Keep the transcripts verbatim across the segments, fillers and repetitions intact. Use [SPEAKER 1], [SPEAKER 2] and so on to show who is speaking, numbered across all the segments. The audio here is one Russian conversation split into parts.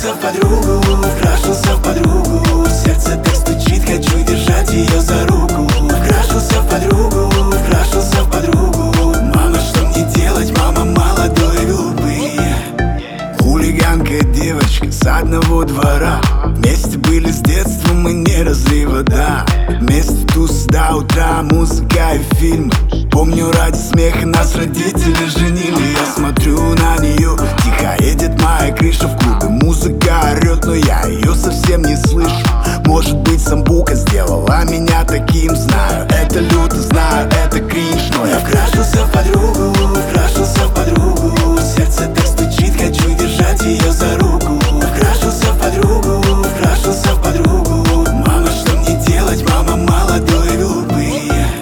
[SPEAKER 1] вкрашился в подругу, вкрашился в подругу. Сердце так стучит, хочу держать ее за руку. Вкрашился в подругу, вкрашился в подругу. Мама, что мне делать, мама, молодой и глупый. Хулиганка девочка с одного двора. Вместе были с детства, мы не разлива, да. Вместе туз до утра, музыка и фильмы. Помню, ради смеха нас родители женили. Я смотрю на нее, тихо едет моя крыша в клубе. Музыка орет, но я ее совсем не слышу. Может быть, самбука сделала меня таким, знаю. Это люто, знаю, это кринж, но я вкрашился в подругу, вкрашился в подругу. Сердце так стучит, хочу держать ее за руку. Вкрашился в подругу, вкрашился в подругу. Мама, что мне делать, мама, молодой и глупый.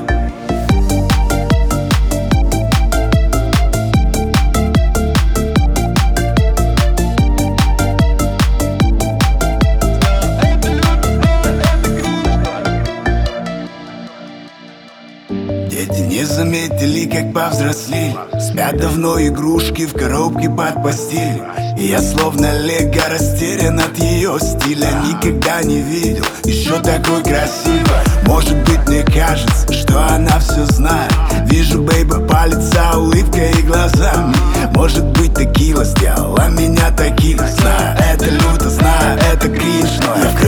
[SPEAKER 1] Дети не заметили, как повзрослели. Спят давно игрушки в коробке под постелью. И я словно лего растерян от ее стиля. Никогда не видел еще такой красивой. Может быть, мне кажется, что она все знает. Вижу, бейба, по лица улыбка и глазами. Может быть, текила сделала меня таким. Знаю, это люто, знаю, это кринж, но я в